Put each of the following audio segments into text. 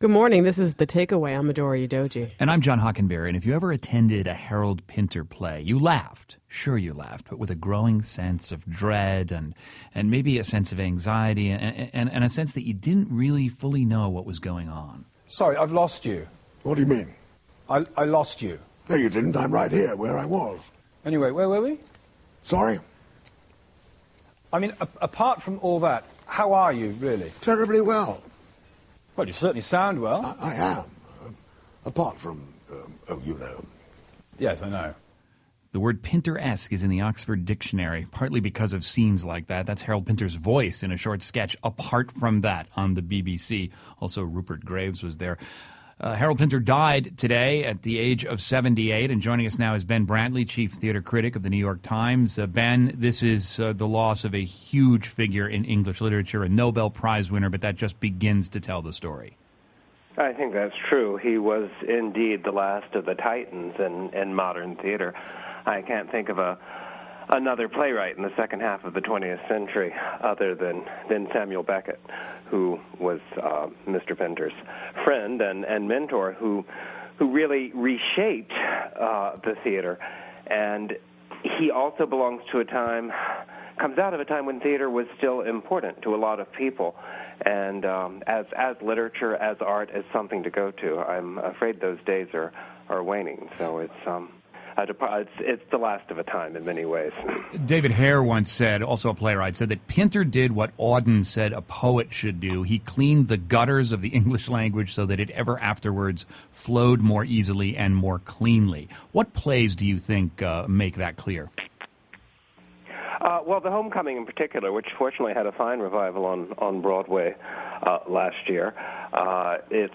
Good morning. This is The Takeaway. I'm Midori Udoji. And I'm John Hockenberry. And if you ever attended a Harold Pinter play, you laughed. Sure, you laughed, but with a growing sense of dread and maybe a sense of anxiety and a sense that you didn't really fully know what was going on. Sorry, I've lost you. What do you mean? I lost you. No, you didn't. I'm right here, where I was. Anyway, where were we? Sorry? I mean, apart from all that, how are you, really? Terribly well. Well, you certainly sound well. I am. Apart from, you know. Yes, I know. The word Pinter-esque is in the Oxford Dictionary, partly because of scenes like that. That's Harold Pinter's voice in a short sketch. Apart from that, on the BBC. Also, Rupert Graves was there. Harold Pinter died today at the age of 78, and joining us now is Ben Brantley, chief theater critic of the New York Times. Ben, this is the loss of a huge figure in English literature, a Nobel Prize winner, but that just begins to tell the story. I think that's true. He was indeed the last of the titans in modern theater. I can't think of another playwright in the second half of the 20th century other than Samuel Beckett, who was Mr. Pinter's friend and mentor, who really reshaped the theater. And he also belongs to comes out of a time when theater was still important to a lot of people. And as literature, as art, as something to go to, I'm afraid those days are waning. So it's the last of a time in many ways. David Hare once said, also a playwright, said that Pinter did what Auden said a poet should do. He cleaned the gutters of the English language so that it ever afterwards flowed more easily and more cleanly. What plays do you think make that clear? Well, The Homecoming in particular, which fortunately had a fine revival on Broadway last year. It's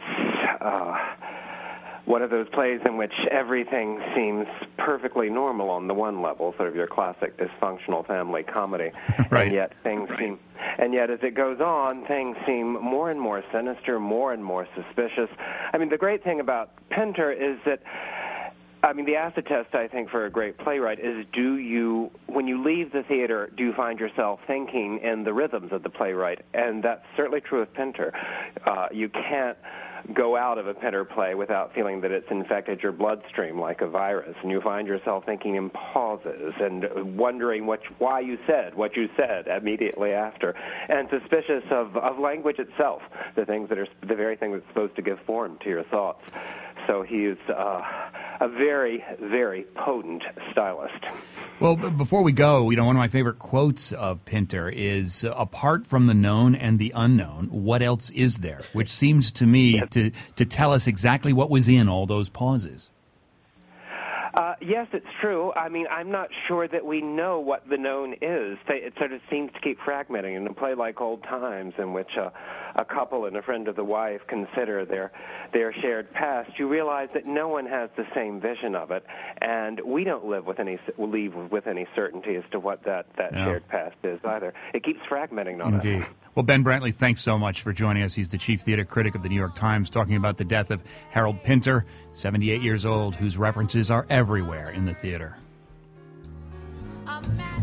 one of those plays in which everything seems perfectly normal on the one level, sort of your classic dysfunctional family comedy, right. And yet as it goes on, things seem more and more sinister, more and more suspicious. I mean, the great thing about Pinter is that, the acid test, I think, for a great playwright is when you leave the theater, do you find yourself thinking in the rhythms of the playwright? And that's certainly true of Pinter. You can't go out of a Pinter play without feeling that it's infected your bloodstream like a virus, and you find yourself thinking in pauses and wondering why you said what you said immediately after, and suspicious of language itself, the very thing that's supposed to give form to your thoughts. So he's a very, very potent stylist. Well, before we go, one of my favorite quotes of Pinter is, apart from the known and the unknown, what else is there? Which seems to me to tell us exactly what was in all those pauses. Yes, it's true. I'm not sure that we know what the known is. It sort of seems to keep fragmenting. In a play like Old Times, in which a couple and a friend of the wife consider their shared past, you realize that no one has the same vision of it, and we don't leave with any certainty as to what that shared past is either. It keeps fragmenting on us. Indeed. Well, Ben Brantley, thanks so much for joining us. He's the chief theater critic of the New York Times, talking about the death of Harold Pinter, 78 years old, whose references are everywhere in the theater.